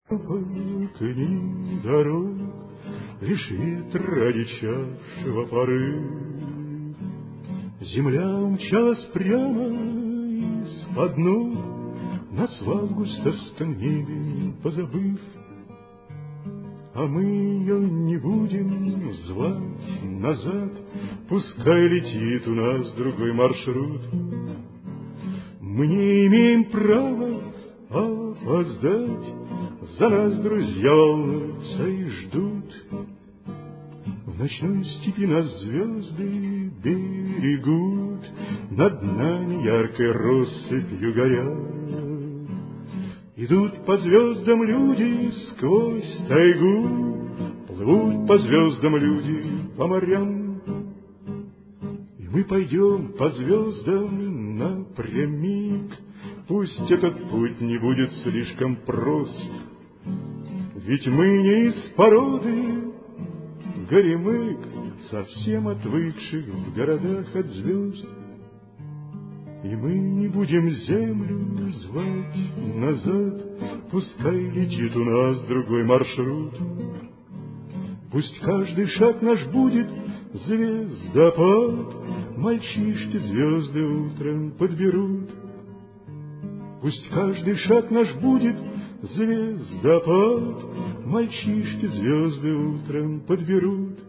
Полкни дорог, лишь ветер ради чашего порыв. Земля умчалась прямо из-под ног, нас в августовском небе позабыв. А мы ее не будем звать назад, пускай летит у нас другой маршрут. Мы не имеем права опоздать, за нас друзья волнуются и ждут. В ночной степи нас звезды берегут, над нами яркой россыпью горят. Идут по звездам люди сквозь тайгу, плывут по звездам люди по морям. И мы пойдем по звездам напрямик, пусть этот путь не будет слишком прост. Ведь мы не из породы горемык, совсем отвыкших в городах от звезд. И мы не будем землю звать назад, пускай летит у нас другой маршрут. Пусть каждый шаг наш будет звездопад, мальчишки звезды утром подберут. Пусть каждый шаг наш будет звездопад, мальчишки звезды утром подберут.